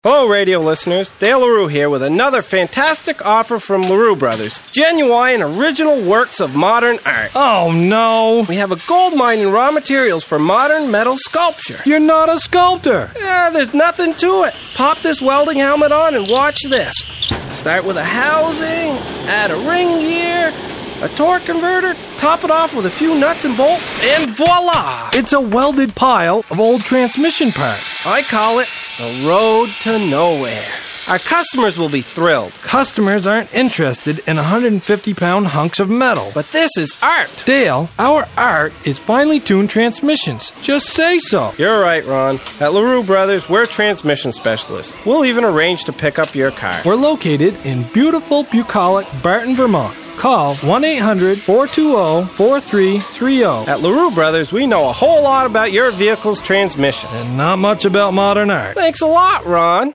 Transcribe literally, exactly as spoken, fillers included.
Hello, radio listeners. Dale LaRue here with another fantastic offer from LaRue Brothers. Genuine original works of modern art. Oh, no. We have a gold mine in raw materials for modern metal sculpture. You're not a sculptor. Yeah, there's nothing to it. Pop this welding helmet on and watch this. Start with a housing, add a ring gear, a torque converter, top it off with a few nuts and bolts, and voila! It's a welded pile of old transmission parts. I call it the road to nowhere. Our customers will be thrilled. Customers aren't interested in one hundred fifty pound hunks of metal. But this is art. Dale, our art is finely tuned transmissions. Just say so. You're right, Ron. At LaRue Brothers, we're transmission specialists. We'll even arrange to pick up your car. We're located in beautiful, bucolic Barton, Vermont. Call one eight hundred, four two zero, four three three zero. At LaRue Brothers, we know a whole lot about your vehicle's transmission. And not much about modern art. Thanks a lot, Ron.